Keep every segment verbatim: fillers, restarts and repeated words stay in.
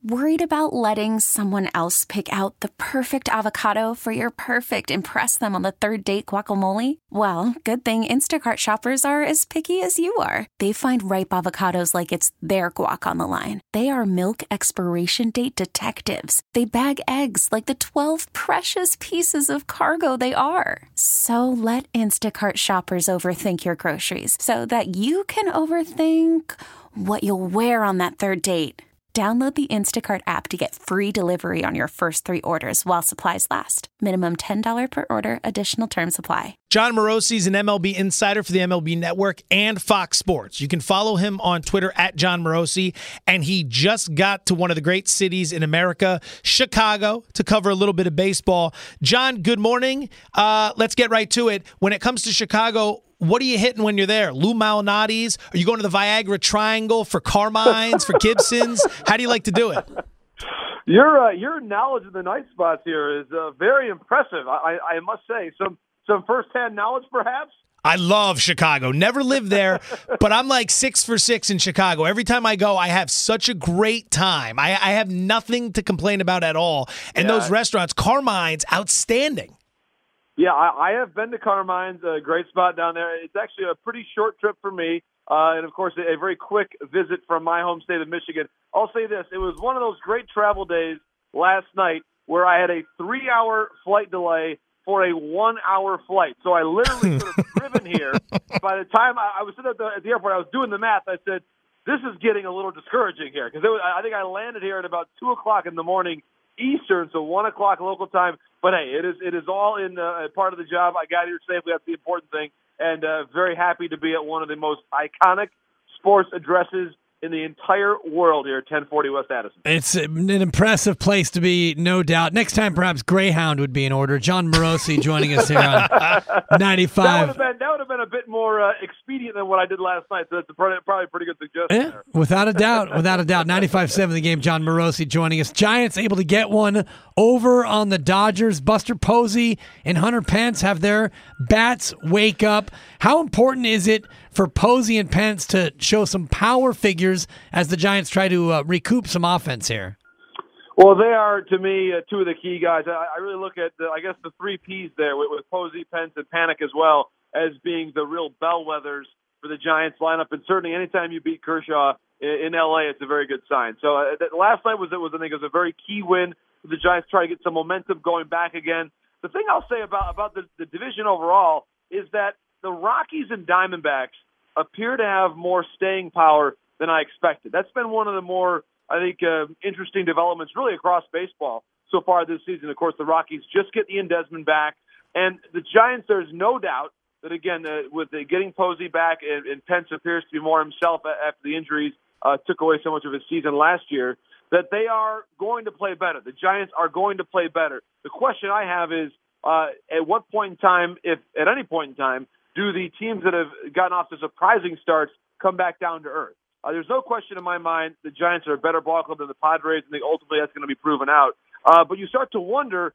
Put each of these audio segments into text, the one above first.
Worried about letting someone else pick out the perfect avocado for your perfect impress them on the third date guacamole? Well, good thing Instacart shoppers are as picky as you are. They find ripe avocados like it's their guac on the line. They are milk expiration date detectives. They bag eggs like the twelve precious pieces of cargo they are. So let Instacart shoppers overthink your groceries so that you can overthink what you'll wear on that third date. Download the Instacart app to get free delivery on your first three orders while supplies last. Minimum ten dollars per order. Additional terms apply. Jon Morosi is an M L B insider for the M L B Network and Fox Sports. You can follow him on Twitter at Jon Morosi, and he just got to one of the great cities in America, Chicago, to cover a little bit of baseball. Jon, good morning. Uh, let's get right to it. When it comes to Chicago, what are you hitting when you're there? Lou Malnati's? Are you going to the Viagra Triangle for Carmines, for Gibsons? How do you like to do it? Your uh, your knowledge of the night spots here is uh, very impressive. I, I must say, some some firsthand knowledge, perhaps. I love Chicago. Never lived there, but I'm like six for six in Chicago. Every time I go, I have such a great time. I, I have nothing to complain about at all. And yeah. Those restaurants, Carmine's, outstanding. Yeah, I, I have been to Carmine's, a great spot down there. It's actually a pretty short trip for me, uh, and, of course, a, a very quick visit from my home state of Michigan. I'll say this. It was one of those great travel days last night where I had a three-hour flight delay for a one-hour flight. So I literally could have driven here. By the time I, I was sitting at the, at the airport, I was doing the math. I said, this is getting a little discouraging here because I think I landed here at about two o'clock in the morning Eastern, so one o'clock local time. But hey, it is it is all in uh, part of the job. I got here safely. That's the important thing, and uh, very happy to be at one of the most iconic sports addresses in the entire world here at ten forty West Addison. It's an impressive place to be, no doubt. Next time, perhaps Greyhound would be in order. Jon Morosi joining us here on ninety-five. That would have been, that would have been a bit more uh, expedient than what I did last night, so that's a, probably, probably a pretty good suggestion yeah, there. Without a doubt, without a doubt. ninety-five seven the game, Jon Morosi joining us. Giants able to get one over on the Dodgers. Buster Posey and Hunter Pence have their bats wake up. How important is it for Posey and Pence to show some power figures as the Giants try to uh, recoup some offense here? Well, they are, to me, uh, two of the key guys. I, I really look at, the, I guess, the three Ps there with, with Posey, Pence, and Panic as well as being the real bellwethers for the Giants lineup. And certainly anytime you beat Kershaw in, in L A, it's a very good sign. So uh, that, last night was, it was, I think, it was a very key win for the Giants trying to get some momentum going back again. The thing I'll say about, about the, the division overall is that the Rockies and Diamondbacks appear to have more staying power than I expected. That's been one of the more, I think, uh, interesting developments really across baseball so far this season. Of course, the Rockies just get Ian Desmond back. And the Giants, there's no doubt that, again, uh, with the getting Posey back and, and Pence appears to be more himself after the injuries uh, took away so much of his season last year, that they are going to play better. The Giants are going to play better. The question I have is, uh, at what point in time, if at any point in time, do the teams that have gotten off to surprising starts come back down to earth? Uh, there's no question in my mind the Giants are a better ball club than the Padres, and I think ultimately that's going to be proven out. Uh, but you start to wonder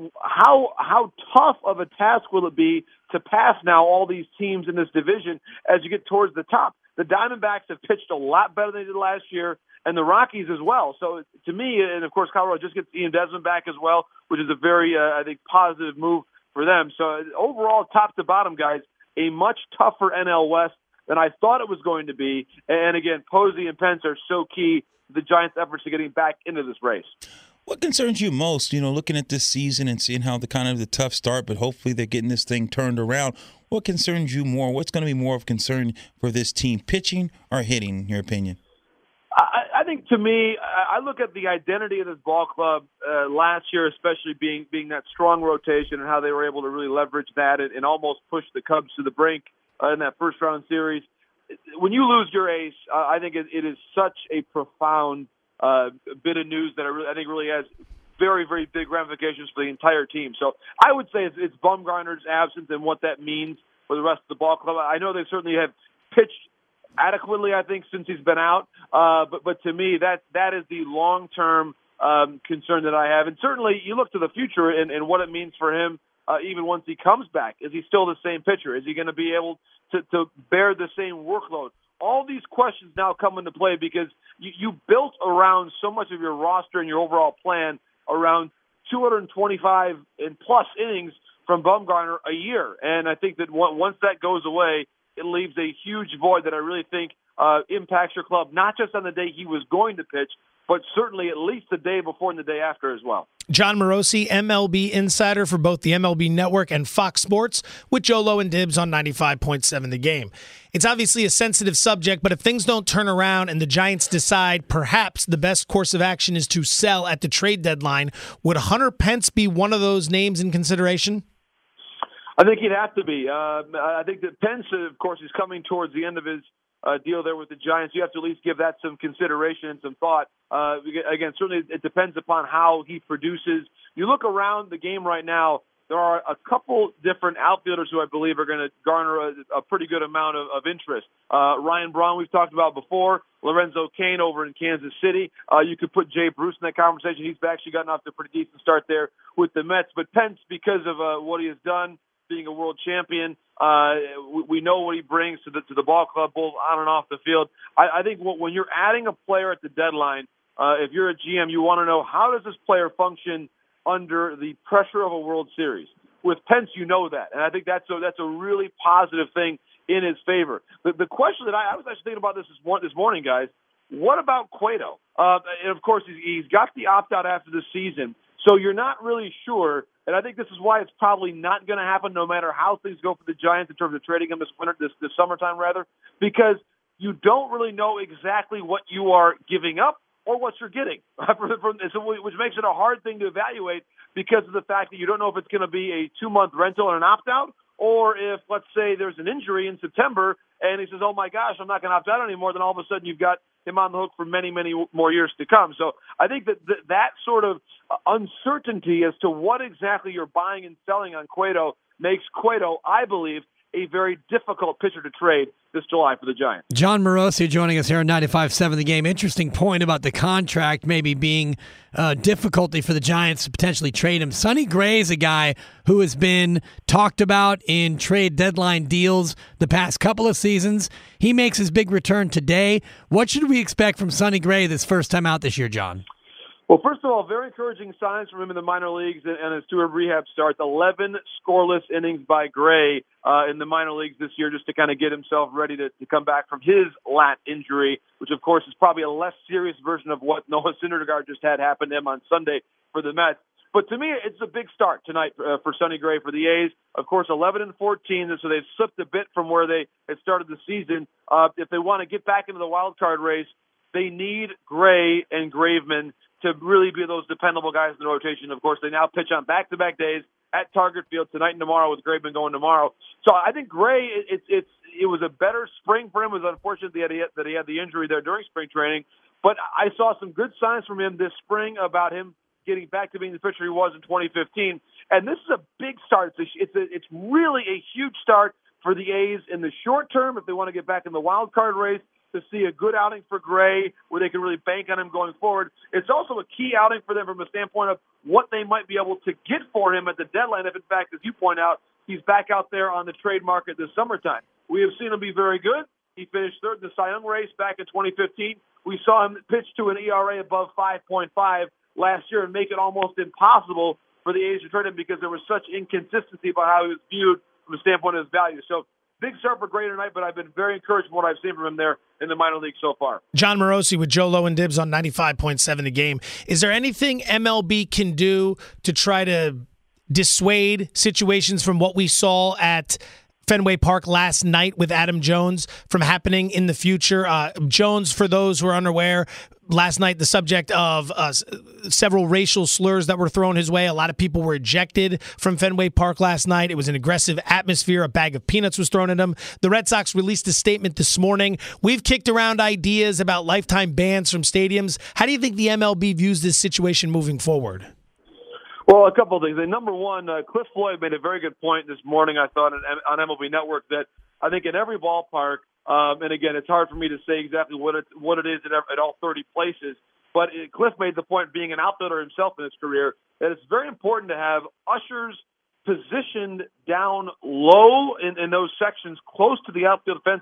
how how tough of a task will it be to pass now all these teams in this division as you get towards the top. The Diamondbacks have pitched a lot better than they did last year, and the Rockies as well. So to me, and of course Colorado just gets Ian Desmond back as well, which is a very, uh, I think, positive move for them. So overall, top to bottom, guys, a much tougher N L West than I thought it was going to be. And again, Posey and Pence are so key to the Giants' efforts to getting back into this race. What concerns you most, you know, looking at this season and seeing how the kind of the tough start, but hopefully they're getting this thing turned around? What concerns you more? What's going to be more of concern for this team, pitching or hitting, in your opinion? I, I think to me, I look at the identity of this ball club uh, last year, especially being being that strong rotation and how they were able to really leverage that and, and almost push the Cubs to the brink uh, in that first round series. When you lose your ace, uh, I think it, it is such a profound uh, bit of news that I, really, I think really has very, very big ramifications for the entire team. So I would say it's, it's Bumgarner's absence and what that means for the rest of the ball club. I know they certainly have pitched adequately, I think, since he's been out. Uh, but, but to me, that that is the long-term um, concern that I have. And certainly you look to the future and, and what it means for him uh, even once he comes back. Is he still the same pitcher? Is he going to be able to, to bear the same workload? all these questions now come into play because you, you built around so much of your roster and your overall plan around two hundred twenty-five and plus innings from Bumgarner a year. And I think that once that goes away, it leaves a huge void that I really think uh, impacts your club, not just on the day he was going to pitch, but certainly at least the day before and the day after as well. Jon Morosi, M L B insider for both the M L B Network and Fox Sports, with Joe Low and Dibs on ninety-five point seven The Game. It's obviously a sensitive subject, but if things don't turn around and the Giants decide perhaps the best course of action is to sell at the trade deadline, would Hunter Pence be one of those names in consideration? I think he'd have to be. Uh, I think that Pence, of course, is coming towards the end of his uh, deal there with the Giants. You have to at least give that some consideration and some thought. Uh, again, certainly it depends upon how he produces. You look around the game right now, there are a couple different outfielders who I believe are going to garner a, a pretty good amount of, of interest. Uh, Ryan Braun, we've talked about before. Lorenzo Cain over in Kansas City. Uh, you could put Jay Bruce in that conversation. He's actually gotten off to a pretty decent start there with the Mets. But Pence, because of uh, what he has done, being a world champion, uh, we, we know what he brings to the to the ball club, both on and off the field. I, I think when you're adding a player at the deadline, uh, if you're a G M, you want to know how does this player function under the pressure of a World Series. With Pence, you know that, and I think that's a, that's a really positive thing in his favor. The, the question that I, I was actually thinking about this this, mor- this morning, guys, what about Cueto? Uh, and, of course, he's, he's got the opt-out after the season, so you're not really sure, and I think this is why it's probably not going to happen no matter how things go for the Giants in terms of trading him this winter, this, this summertime, rather, because you don't really know exactly what you are giving up or what you're getting, which makes it a hard thing to evaluate because of the fact that you don't know if it's going to be a two-month rental and an opt-out, or if, let's say, there's an injury in September and he says, oh, my gosh, I'm not going to opt out anymore, then all of a sudden you've got him on the hook for many, many more years to come. So I think that th- that sort of uncertainty as to what exactly you're buying and selling on Cueto makes Cueto, I believe, a very difficult pitcher to trade this July for the Giants. Jon Morosi joining us here on ninety-five point seven The Game. Interesting point about the contract maybe being uh, difficulty for the Giants to potentially trade him. Sonny Gray is a guy who has been talked about in trade deadline deals the past couple of seasons. He makes his big return today. What should we expect from Sonny Gray this first time out this year, John? Well, first of all, very encouraging signs from him in the minor leagues and his two rehab starts. eleven scoreless innings by Gray uh, in the minor leagues this year just to kind of get himself ready to, to come back from his lat injury, which, of course, is probably a less serious version of what Noah Syndergaard just had happen to him on Sunday for the Mets. But to me, it's a big start tonight uh, for Sonny Gray for the A's. Of course, eleven and fourteen, so they've slipped a bit from where they had started the season. Uh, if they want to get back into the wild card race, they need Gray and Graveman to really be those dependable guys in the rotation. Of course, they now pitch on back-to-back days at Target Field tonight and tomorrow, with Graveman going tomorrow. So I think Gray, it, it, it's it was a better spring for him. It was unfortunate that he, had, that he had the injury there during spring training. But I saw some good signs from him this spring about him getting back to being the pitcher he was in twenty fifteen. And this is a big start. It's a, it's, a, it's really a huge start for the A's in the short term if they want to get back in the wild card race, to see a good outing for Gray where they can really bank on him going forward. It's also a key outing for them from a standpoint of what they might be able to get for him at the deadline if, in fact, as you point out, he's back out there on the trade market this summertime. We have seen him be very good. He finished third in the Cy Young race back in twenty fifteen. We saw him pitch to an E R A above five point five last year and make it almost impossible for the A's to trade him because there was such inconsistency about how he was viewed from the standpoint of his value. So big start for Gray tonight, but I've been very encouraged from what I've seen from him there in the minor league so far. Jon Morosi with Joe Low and Dibs on ninety-five point seven The Game. Is there anything M L B can do to try to dissuade situations from what we saw at Fenway Park last night with Adam Jones from happening in the future? Uh, Jones, for those who are unaware, last night the subject of uh, several racial slurs that were thrown his way. A lot of people were ejected from Fenway Park last night. It was an aggressive atmosphere. A bag of peanuts was thrown at him. The Red Sox released a statement this morning. We've kicked around ideas about lifetime bans from stadiums. How do you think the M L B views this situation moving forward? Well, a couple of things. And number one, uh, Cliff Floyd made a very good point this morning, I thought, on, on M L B Network, that I think in every ballpark, um, and again, it's hard for me to say exactly what it, what it is at, at all thirty places, but it, Cliff made the point, being an outfielder himself in his career, that it's very important to have ushers positioned down low in, in those sections close to the outfield fences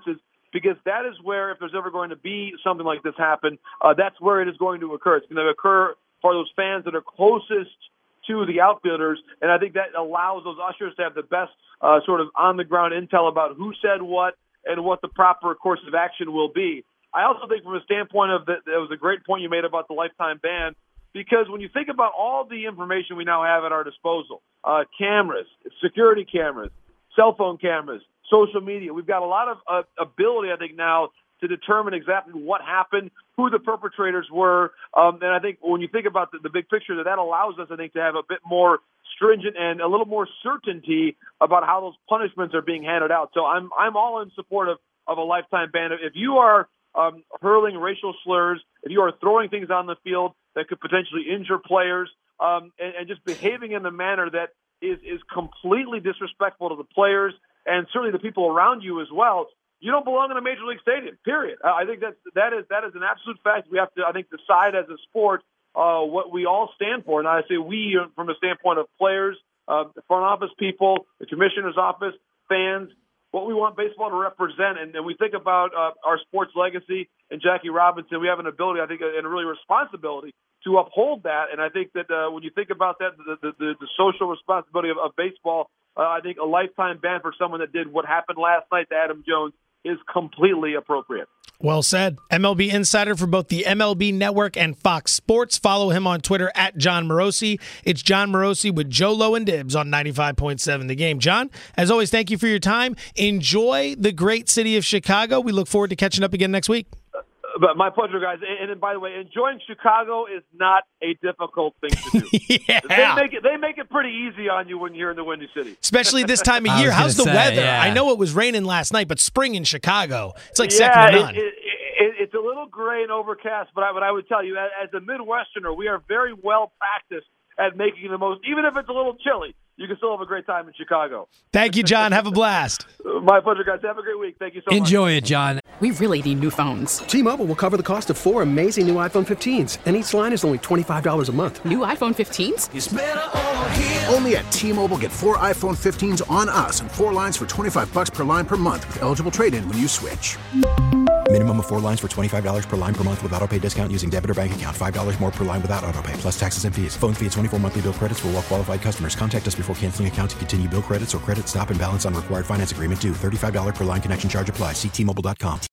because that is where, if there's ever going to be something like this happen, uh, that's where it is going to occur. It's going to occur for those fans that are closest to the outfielders, and I think that allows those ushers to have the best uh, sort of on-the-ground intel about who said what and what the proper course of action will be. I also think from a standpoint of that, that was a great point you made about the lifetime ban, because when you think about all the information we now have at our disposal, uh, cameras, security cameras, cell phone cameras, social media, we've got a lot of uh, ability, I think, now to determine exactly what happened, who the perpetrators were. Um, and I think when you think about the, the big picture, that that allows us, I think, to have a bit more stringent and a little more certainty about how those punishments are being handed out. So I'm I'm all in support of, of a lifetime ban. If you are um, hurling racial slurs, if you are throwing things on the field that could potentially injure players, um, and, and just behaving in a manner that is, is completely disrespectful to the players and certainly the people around you as well, you don't belong in a major league stadium, period. I think that's, that is that is an absolute fact. We have to, I think, decide as a sport uh, what we all stand for. And I say we from a standpoint of players, uh, the front office people, the commissioner's office, fans, what we want baseball to represent. And, and we think about uh, our sports legacy and Jackie Robinson. We have an ability, I think, and a really responsibility to uphold that. And I think that uh, when you think about that, the, the, the, the social responsibility of, of baseball, uh, I think a lifetime ban for someone that did what happened last night to Adam Jones is completely appropriate. Well said. M L B insider for both the M L B Network and Fox Sports. Follow him on Twitter at John Morosi. It's John Morosi with Joe Low and Dibs on ninety-five point seven The Game. John, as always, thank you for your time. Enjoy the great city of Chicago. We look forward to catching up again next week. But my pleasure, guys. And, and by the way, enjoying Chicago is not a difficult thing to do. yeah. They make it they make it pretty easy on you when you're in the Windy City. Especially this time of year. How's the say, weather? yeah. I know it was raining last night, but spring in Chicago, it's like yeah, second to none. It, it, it, it's a little gray and overcast, but I, but I would tell you, as, as a Midwesterner, we are very well practiced at making the most, even if it's a little chilly, you can still have a great time in Chicago. Thank you, John. Have a blast. My pleasure, guys. Have a great week. Thank you so much. Enjoy it, John. We really need new phones. T-Mobile will cover the cost of four amazing new iPhone fifteens, and each line is only twenty-five dollars a month. New iPhone fifteens? It's better over here. Only at T-Mobile, get four iPhone fifteens on us and four lines for twenty-five dollars per line per month with eligible trade-in when you switch. Minimum of four lines for twenty-five dollars per line per month with autopay discount using debit or bank account. five dollars more per line without autopay, plus taxes and fees. Phone fee at twenty-four monthly bill credits for well-qualified customers. Contact us before canceling account to continue bill credits or credit stop and balance on required finance agreement due. thirty-five dollars per line connection charge applies. See T Mobile dot com.